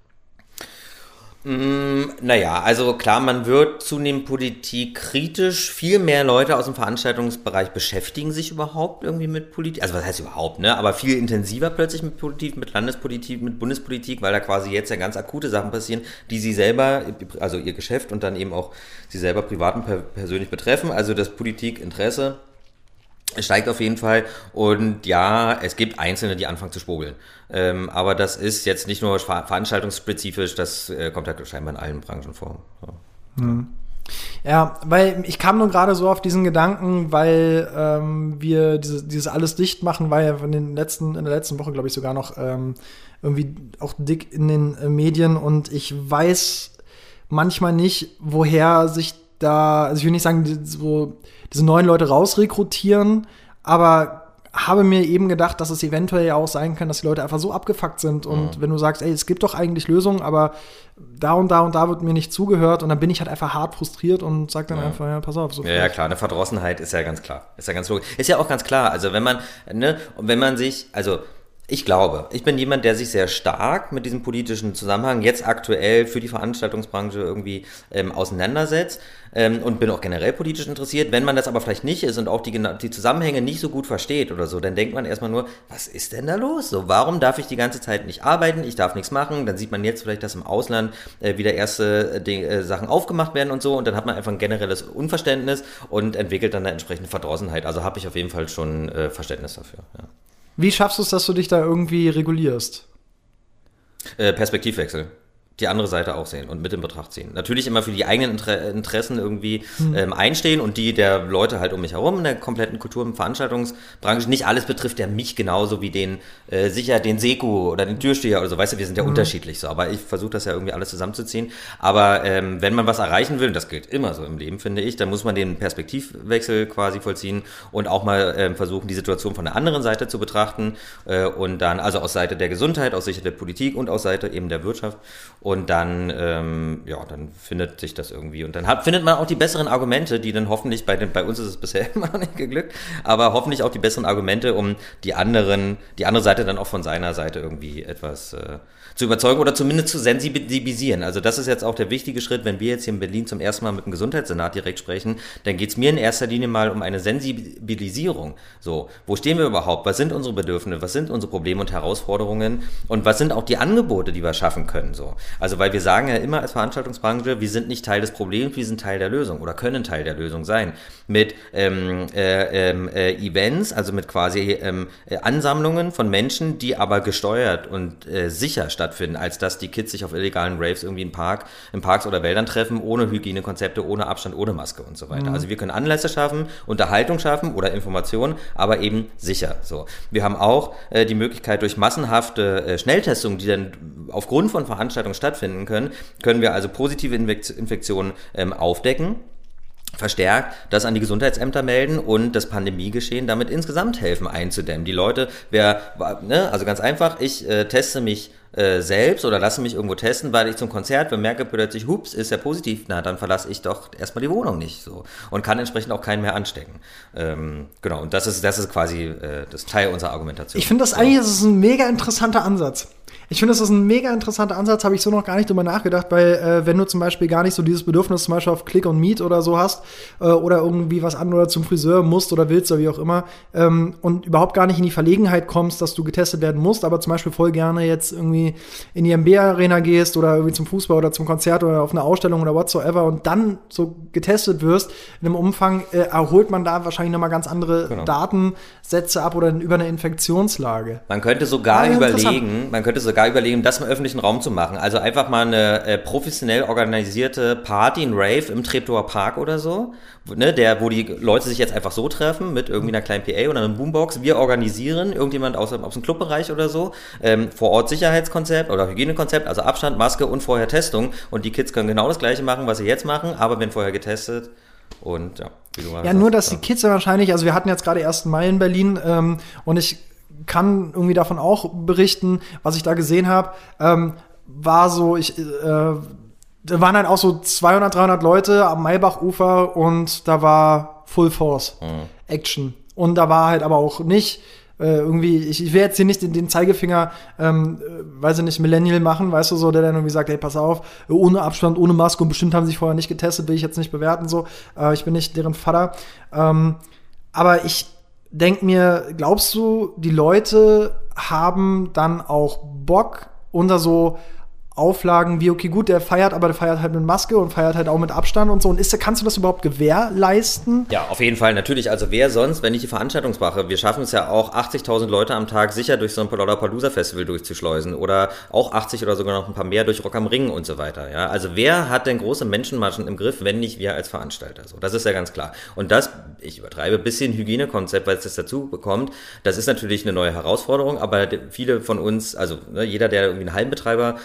naja, also klar, man wird zunehmend Politik kritisch. Viel mehr Leute aus dem Veranstaltungsbereich beschäftigen sich überhaupt irgendwie mit Politik. Also was heißt überhaupt, ne? Aber viel intensiver plötzlich mit Politik, mit Landespolitik, mit Bundespolitik, weil da quasi jetzt ja ganz akute Sachen passieren, die sie selber, also ihr Geschäft und dann eben auch sie selber privat und persönlich betreffen. Also das Politikinteresse steigt auf jeden Fall und ja, es gibt Einzelne, die anfangen zu schwurbeln. Aber das ist jetzt nicht nur veranstaltungsspezifisch, das kommt halt scheinbar in allen Branchen vor. Ja. Ja, weil ich kam nur gerade so auf diesen Gedanken, weil wir dieses alles dicht machen, war ja in der letzten Woche, glaube ich, sogar noch irgendwie auch dick in den Medien und ich weiß manchmal nicht, woher sich da, also ich will nicht sagen, so diese neuen Leute rausrekrutieren, aber habe mir eben gedacht, dass es eventuell ja auch sein kann, dass die Leute einfach so abgefuckt sind. Und wenn du sagst, ey, es gibt doch eigentlich Lösungen, aber da und da und da wird mir nicht zugehört. Und dann bin ich halt einfach hart frustriert und sag dann einfach, ja, pass auf. So ja, klar, eine Verdrossenheit ist ja ganz klar. Ist ja ganz logisch. Ist ja auch ganz klar. Also wenn man sich, also ich glaube, ich bin jemand, der sich sehr stark mit diesem politischen Zusammenhang jetzt aktuell für die Veranstaltungsbranche irgendwie auseinandersetzt und bin auch generell politisch interessiert. Wenn man das aber vielleicht nicht ist und auch die Zusammenhänge nicht so gut versteht oder so, dann denkt man erstmal nur, was ist denn da los? So, warum darf ich die ganze Zeit nicht arbeiten? Ich darf nichts machen. Dann sieht man jetzt vielleicht, dass im Ausland wieder erste Sachen aufgemacht werden und so, und dann hat man einfach ein generelles Unverständnis und entwickelt dann eine entsprechende Verdrossenheit. Also habe ich auf jeden Fall schon Verständnis dafür, ja. Wie schaffst du es, dass du dich da irgendwie regulierst? Perspektivwechsel. Die andere Seite auch sehen und mit in Betracht ziehen. Natürlich immer für die eigenen Interessen irgendwie einstehen und die der Leute halt um mich herum in der kompletten Kultur- und Veranstaltungsbranche. Nicht alles betrifft ja mich genauso wie den Seku oder den Türsteher oder so. Weißt du, wir sind ja unterschiedlich so. Aber ich versuche das ja irgendwie alles zusammenzuziehen. Aber wenn man was erreichen will, das gilt immer so im Leben, finde ich, dann muss man den Perspektivwechsel quasi vollziehen und auch mal versuchen, die Situation von der anderen Seite zu betrachten. Und dann, also aus Seite der Gesundheit, aus Sicht der Politik und aus Seite eben der Wirtschaft. Und dann, dann findet sich das irgendwie. Und dann findet man auch die besseren Argumente, die dann hoffentlich, bei uns ist es bisher immer noch nicht geglückt, aber hoffentlich auch die besseren Argumente, um die andere Seite dann auch von seiner Seite irgendwie etwas zu überzeugen oder zumindest zu sensibilisieren. Also das ist jetzt auch der wichtige Schritt, wenn wir jetzt hier in Berlin zum ersten Mal mit dem Gesundheitssenat direkt sprechen, dann geht es mir in erster Linie mal um eine Sensibilisierung. So, wo stehen wir überhaupt? Was sind unsere Bedürfnisse? Was sind unsere Probleme und Herausforderungen? Und was sind auch die Angebote, die wir schaffen können? So. Also weil wir sagen ja immer als Veranstaltungsbranche, wir sind nicht Teil des Problems, wir sind Teil der Lösung oder können Teil der Lösung sein. Mit Events, also mit quasi Ansammlungen von Menschen, die aber gesteuert und sicher stattfinden, als dass die Kids sich auf illegalen Raves irgendwie in Parks oder Wäldern treffen, ohne Hygienekonzepte, ohne Abstand, ohne Maske und so weiter. Also wir können Anlässe schaffen, Unterhaltung schaffen oder Informationen, aber eben sicher. So. Wir haben auch die Möglichkeit, durch massenhafte Schnelltestungen, die dann aufgrund von Veranstaltungen stattfinden können wir also positive Infektionen aufdecken, verstärkt das an die Gesundheitsämter melden und das Pandemiegeschehen damit insgesamt helfen einzudämmen. Die Leute, also ganz einfach, ich teste mich selbst oder lasse mich irgendwo testen, weil ich zum Konzert bemerke plötzlich, hups, ist ja positiv, na, dann verlasse ich doch erstmal die Wohnung nicht so und kann entsprechend auch keinen mehr anstecken. Genau, und das ist quasi das Teil unserer Argumentation. Ich finde das eigentlich, das ist ein mega interessanter Ansatz. Ich finde, das ist ein mega interessanter Ansatz, habe ich so noch gar nicht drüber nachgedacht, weil wenn du zum Beispiel gar nicht so dieses Bedürfnis zum Beispiel auf Click und Meet oder so hast oder irgendwie was an oder zum Friseur musst oder willst oder wie auch immer und überhaupt gar nicht in die Verlegenheit kommst, dass du getestet werden musst, aber zum Beispiel voll gerne jetzt irgendwie in die MB-Arena gehst oder irgendwie zum Fußball oder zum Konzert oder auf eine Ausstellung oder whatsoever und dann so getestet wirst, in einem Umfang erholt man da wahrscheinlich nochmal ganz andere Datensätze ab oder über eine Infektionslage. Man könnte sogar überlegen, das im öffentlichen Raum zu machen. Also einfach mal eine professionell organisierte Party, ein Rave im Treptower Park oder so, ne, wo die Leute sich jetzt einfach so treffen mit irgendwie einer kleinen PA oder einer Boombox. Wir organisieren, irgendjemand aus dem Clubbereich oder so, vor Ort Sicherheitskonzept oder Hygienekonzept, also Abstand, Maske und vorher Testung. Und die Kids können genau das Gleiche machen, was sie jetzt machen, aber wenn vorher getestet. Und wie du mal sagst, nur, dass die Kids ja wahrscheinlich, also wir hatten jetzt gerade 1. Mai in Berlin und ich kann irgendwie davon auch berichten, was ich da gesehen habe, war so, da waren halt auch so 200, 300 Leute am Maybachufer und da war Full Force Action. Und da war halt aber auch nicht irgendwie, ich will jetzt hier nicht den Zeigefinger, weiß ich nicht, Millennial machen, weißt du, so, der dann irgendwie sagt, hey, pass auf, ohne Abstand, ohne Maske und bestimmt haben sie sich vorher nicht getestet, will ich jetzt nicht bewerten, so, ich bin nicht deren Vater, aber ich denk mir, glaubst du, die Leute haben dann auch Bock unter so Auflagen wie, okay, gut, der feiert halt mit Maske und feiert halt auch mit Abstand und so. Und kannst du das überhaupt gewährleisten? Ja, auf jeden Fall, natürlich. Also wer sonst, wenn nicht die Veranstaltungswache? Wir schaffen es ja auch, 80.000 Leute am Tag sicher durch so ein Lollapalooza-Festival durchzuschleusen oder auch 80 oder sogar noch ein paar mehr durch Rock am Ring und so weiter. Ja, also wer hat denn große Menschenmaschen im Griff, wenn nicht wir als Veranstalter? So, das ist ja ganz klar. Und das, ich übertreibe, ein bisschen Hygienekonzept, weil es das dazu bekommt, das ist natürlich eine neue Herausforderung, aber viele von uns, also jeder, der irgendwie einen Hallenbetreiber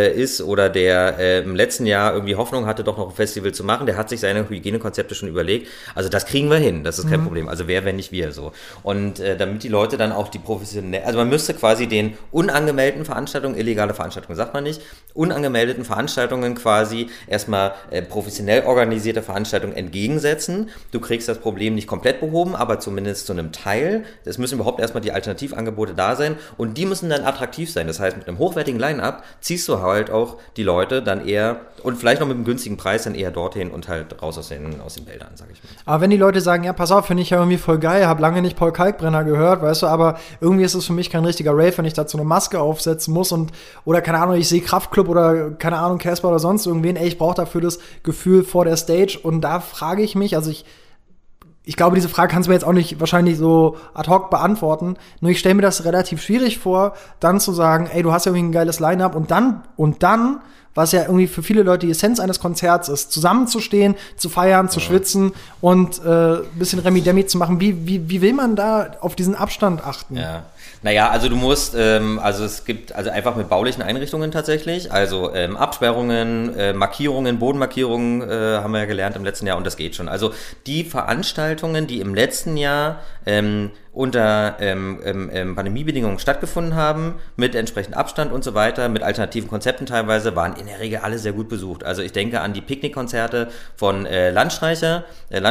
ist oder der im letzten Jahr irgendwie Hoffnung hatte, doch noch ein Festival zu machen, der hat sich seine Hygienekonzepte schon überlegt. Also das kriegen wir hin, das ist kein Problem. Also wer, wenn nicht wir, so. Und damit die Leute dann auch die professionell, also man müsste quasi den unangemeldeten Veranstaltungen, illegale Veranstaltungen sagt man nicht, unangemeldeten Veranstaltungen quasi erstmal professionell organisierte Veranstaltungen entgegensetzen. Du kriegst das Problem nicht komplett behoben, aber zumindest zu einem Teil. Es müssen überhaupt erstmal die Alternativangebote da sein und die müssen dann attraktiv sein. Das heißt, mit einem hochwertigen Line-Up ziehst du halt auch die Leute dann eher und vielleicht noch mit einem günstigen Preis dann eher dorthin und halt raus aus den Wäldern, sag ich mal. Aber wenn die Leute sagen, ja, pass auf, finde ich ja irgendwie voll geil, habe lange nicht Paul Kalkbrenner gehört, weißt du, aber irgendwie ist es für mich kein richtiger Rave, wenn ich dazu eine Maske aufsetzen muss oder keine Ahnung, ich sehe Kraftklub oder keine Ahnung, Casper oder sonst irgendwen, ich brauche dafür das Gefühl vor der Stage und da frage ich mich, also ich glaube, diese Frage kannst du mir jetzt auch nicht wahrscheinlich so ad hoc beantworten. Nur ich stelle mir das relativ schwierig vor, dann zu sagen, ey, du hast ja irgendwie ein geiles Line-Up und dann, was ja irgendwie für viele Leute die Essenz eines Konzerts ist, zusammenzustehen, zu feiern, zu schwitzen und ein bisschen Remi-Demi zu machen. Wie will man da auf diesen Abstand achten? Ja. Naja, also du musst, es gibt einfach mit baulichen Einrichtungen tatsächlich, also Absperrungen, Markierungen, Bodenmarkierungen haben wir ja gelernt im letzten Jahr und das geht schon. Also die Veranstaltungen, die im letzten Jahr unter Pandemiebedingungen stattgefunden haben, mit entsprechend Abstand und so weiter, mit alternativen Konzepten teilweise, waren in der Regel alle sehr gut besucht. Also ich denke an die Picknickkonzerte von Landstreicher,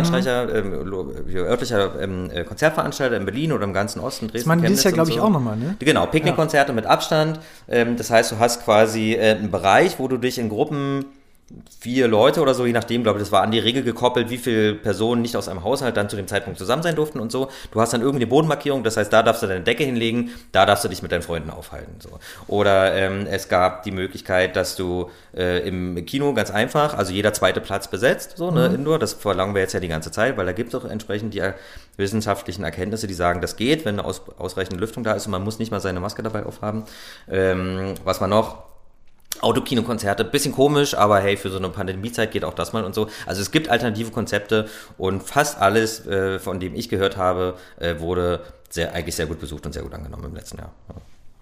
örtlicher Konzertveranstalter in Berlin oder im ganzen Osten, Dresden, Chemnitz. Das ist ja, glaube ich, auch nochmal, ne? Genau, Picknickkonzerte mit Abstand. Das heißt, du hast quasi einen Bereich, wo du dich in Gruppen 4 Leute oder so, je nachdem, glaube ich, das war an die Regel gekoppelt, wie viele Personen nicht aus einem Haushalt dann zu dem Zeitpunkt zusammen sein durften und so. Du hast dann irgendeine Bodenmarkierung, das heißt, da darfst du deine Decke hinlegen, da darfst du dich mit deinen Freunden aufhalten. So. Oder es gab die Möglichkeit, dass du im Kino ganz einfach, also jeder zweite Platz besetzt, so, ne, Indoor, das verlangen wir jetzt ja die ganze Zeit, weil da gibt es auch entsprechend die wissenschaftlichen Erkenntnisse, die sagen, das geht, wenn eine ausreichende Lüftung da ist und man muss nicht mal seine Maske dabei aufhaben. Was man noch? Autokinokonzerte, bisschen komisch, aber hey, für so eine Pandemiezeit geht auch das mal und so. Also es gibt alternative Konzepte und fast alles, von dem ich gehört habe, wurde eigentlich sehr gut besucht und sehr gut angenommen im letzten Jahr. Ja.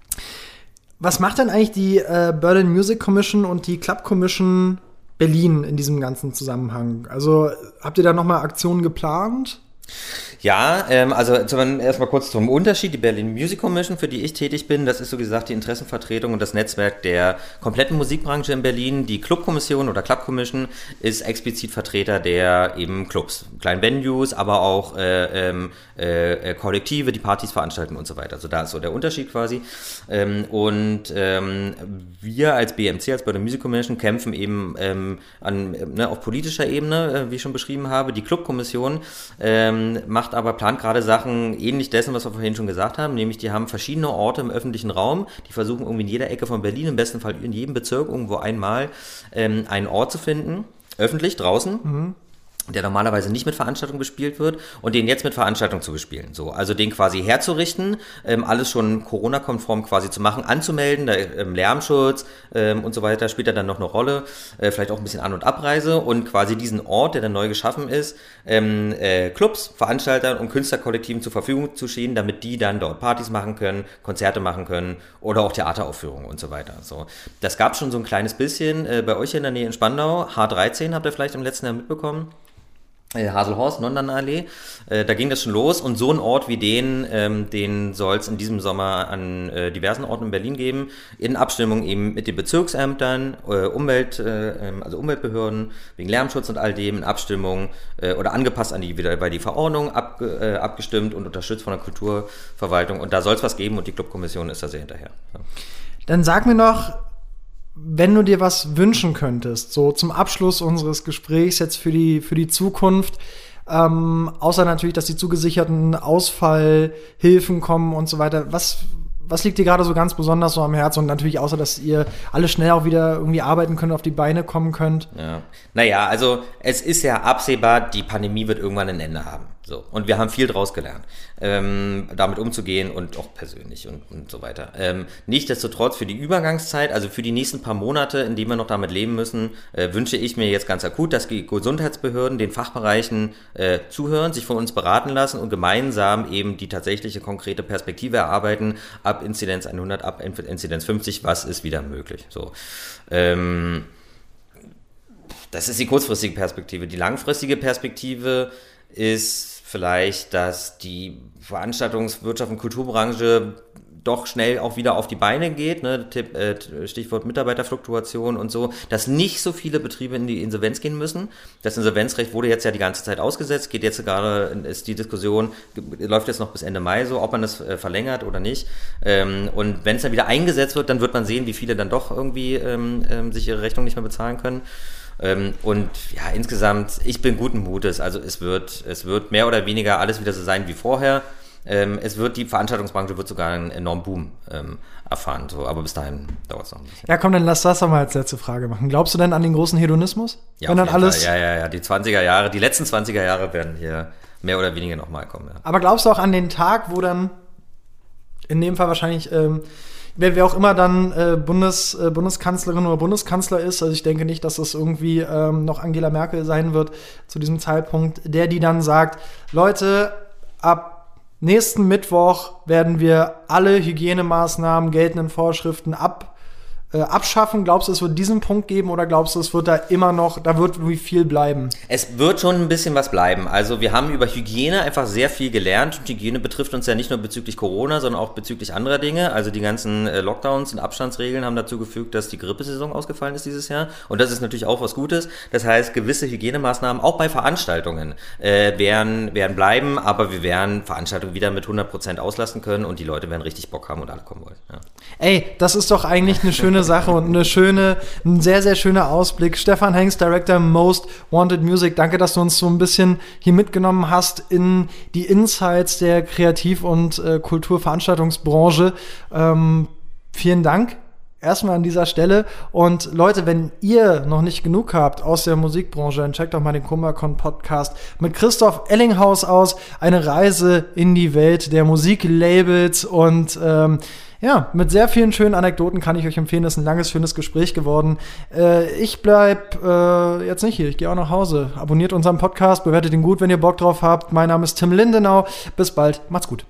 Was macht denn eigentlich die Berlin Music Commission und die Club Commission Berlin in diesem ganzen Zusammenhang? Also habt ihr da nochmal Aktionen geplant? Ja, also erstmal kurz zum Unterschied. Die Berlin Music Commission, für die ich tätig bin, das ist so gesagt die Interessenvertretung und das Netzwerk der kompletten Musikbranche in Berlin. Die Club-Kommission oder Club Commission ist explizit Vertreter der eben Clubs, kleinen Venues, aber auch Kollektive, die Partys veranstalten und so weiter. Also da ist so der Unterschied quasi. Wir als BMC, als Berlin Music Commission, kämpfen eben auf politischer Ebene, wie ich schon beschrieben habe. Die Club-Kommission plant gerade Sachen ähnlich dessen, was wir vorhin schon gesagt haben, nämlich die haben verschiedene Orte im öffentlichen Raum, die versuchen irgendwie in jeder Ecke von Berlin, im besten Fall in jedem Bezirk irgendwo einmal einen Ort zu finden, öffentlich, draußen, der normalerweise nicht mit Veranstaltungen bespielt wird und den jetzt mit Veranstaltungen zu bespielen. So, also den quasi herzurichten, alles schon Corona-konform quasi zu machen, anzumelden, Lärmschutz und so weiter spielt dann noch eine Rolle, vielleicht auch ein bisschen An- und Abreise und quasi diesen Ort, der dann neu geschaffen ist, Clubs, Veranstaltern und Künstlerkollektiven zur Verfügung zu stehen, damit die dann dort Partys machen können, Konzerte machen können oder auch Theateraufführungen und so weiter. So, das gab schon so ein kleines bisschen bei euch in der Nähe in Spandau, H13 habt ihr vielleicht im letzten Jahr mitbekommen. Haselhorst, Nonnenallee, da ging das schon los und so einen Ort wie den soll es in diesem Sommer an diversen Orten in Berlin geben, in Abstimmung eben mit den Bezirksämtern, Umweltbehörden, wegen Lärmschutz und all dem, in Abstimmung oder angepasst an die Verordnung, abgestimmt und unterstützt von der Kulturverwaltung und da soll es was geben und die Clubkommission ist da sehr hinterher. Ja. Dann sag mir noch, wenn du dir was wünschen könntest, so zum Abschluss unseres Gesprächs jetzt für die Zukunft, außer natürlich, dass die zugesicherten Ausfallhilfen kommen und so weiter, was liegt dir gerade so ganz besonders so am Herzen und natürlich außer, dass ihr alle schnell auch wieder irgendwie arbeiten könnt, auf die Beine kommen könnt? Ja. Naja, also es ist ja absehbar, die Pandemie wird irgendwann ein Ende haben. So. Und wir haben viel draus gelernt, damit umzugehen und auch persönlich und so weiter. Nichtsdestotrotz für die Übergangszeit, also für die nächsten paar Monate, in denen wir noch damit leben müssen, wünsche ich mir jetzt ganz akut, dass die Gesundheitsbehörden den Fachbereichen zuhören, sich von uns beraten lassen und gemeinsam eben die tatsächliche konkrete Perspektive erarbeiten, ab Inzidenz 100, ab Inzidenz 50, was ist wieder möglich. So. Das ist die kurzfristige Perspektive. Die langfristige Perspektive ist vielleicht, dass die Veranstaltungswirtschaft und Kulturbranche doch schnell auch wieder auf die Beine geht, ne? Stichwort Mitarbeiterfluktuation und so, dass nicht so viele Betriebe in die Insolvenz gehen müssen. Das Insolvenzrecht wurde jetzt ja die ganze Zeit ausgesetzt, geht jetzt gerade, ist die Diskussion, läuft jetzt noch bis Ende Mai so, ob man das verlängert oder nicht. Und wenn es dann wieder eingesetzt wird, dann wird man sehen, wie viele dann doch irgendwie sich ihre Rechnung nicht mehr bezahlen können. Und ja, insgesamt, ich bin guten Mutes, also es wird mehr oder weniger alles wieder so sein wie vorher. Die Veranstaltungsbranche wird sogar einen enormen Boom erfahren, so, aber bis dahin dauert es noch ein bisschen. Ja, komm, dann lass das doch mal als letzte Frage machen. Glaubst du denn an den großen Hedonismus? Ja, wenn dann alles ja, die 20er Jahre, die letzten 20er Jahre werden hier mehr oder weniger nochmal kommen. Ja. Aber glaubst du auch an den Tag, wo dann in dem Fall wahrscheinlich wer auch immer dann Bundeskanzlerin oder Bundeskanzler ist, also ich denke nicht, dass das irgendwie noch Angela Merkel sein wird zu diesem Zeitpunkt, die dann sagt, Leute, ab nächsten Mittwoch werden wir alle Hygienemaßnahmen, geltenden Vorschriften abschaffen? Glaubst du, es wird diesen Punkt geben oder glaubst du, es wird da wird wie viel bleiben? Es wird schon ein bisschen was bleiben. Also wir haben über Hygiene einfach sehr viel gelernt. Und Hygiene betrifft uns ja nicht nur bezüglich Corona, sondern auch bezüglich anderer Dinge. Also die ganzen Lockdowns und Abstandsregeln haben dazu gefügt, dass die Grippesaison ausgefallen ist dieses Jahr. Und das ist natürlich auch was Gutes. Das heißt, gewisse Hygienemaßnahmen auch bei Veranstaltungen werden bleiben, aber wir werden Veranstaltungen wieder mit 100% auslasten können und die Leute werden richtig Bock haben und alle kommen wollen. Ja. Ey, das ist doch eigentlich eine schöne Sache und ein sehr, sehr schöner Ausblick. Stefan Hengst, Director Most Wanted Music, danke, dass du uns so ein bisschen hier mitgenommen hast in die Insights der Kreativ- und Kulturveranstaltungsbranche. Vielen Dank erstmal an dieser Stelle. Und Leute, wenn ihr noch nicht genug habt aus der Musikbranche, dann checkt doch mal den Kummerkon-Podcast mit Christoph Ellinghaus aus. Eine Reise in die Welt der Musiklabels und mit sehr vielen schönen Anekdoten kann ich euch empfehlen. Das ist ein langes, schönes Gespräch geworden. Ich bleib jetzt nicht hier. Ich gehe auch nach Hause. Abonniert unseren Podcast, bewertet ihn gut, wenn ihr Bock drauf habt. Mein Name ist Tim Lindenau. Bis bald. Macht's gut.